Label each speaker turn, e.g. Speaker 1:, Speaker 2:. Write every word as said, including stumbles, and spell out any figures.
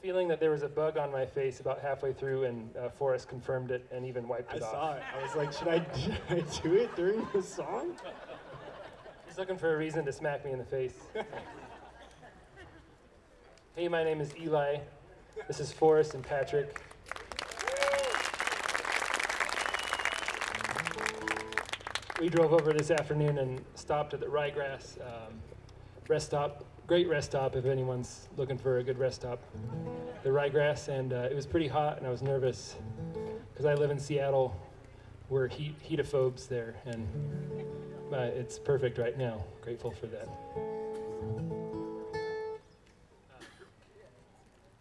Speaker 1: feeling that there was a bug on my face about halfway through, and uh, Forrest confirmed it and even wiped
Speaker 2: I
Speaker 1: it off.
Speaker 2: saw it. I was like, should I, should I do it during the song?
Speaker 1: He's looking for a reason to smack me in the face. Hey, my name is Eli. This is Forrest and Patrick. We drove over this afternoon and stopped at the Ryegrass um, rest stop. Great rest stop if anyone's looking for a good rest stop. The Ryegrass, and uh, it was pretty hot, and I was nervous because I live in Seattle. We're heat heatophobes there, and uh, it's perfect right now. Grateful for that.